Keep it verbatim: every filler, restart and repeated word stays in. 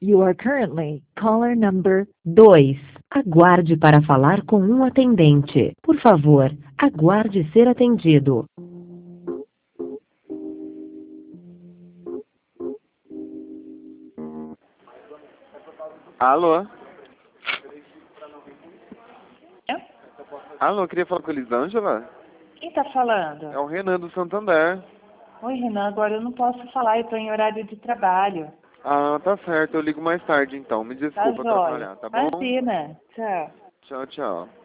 You are currently caller number dois. Aguarde para falar com um atendente. Por favor, aguarde ser atendido. Alô? É? Alô, eu queria falar com a Elisângela? Quem tá falando? É o Renan do Santander. Oi, Renan, agora eu não posso falar, eu tô em horário de trabalho. Ah, tá certo, eu ligo mais tarde então. Me Tá desculpa jóia. atrapalhar, tá bom? Imagina. Tchau. Tchau, tchau.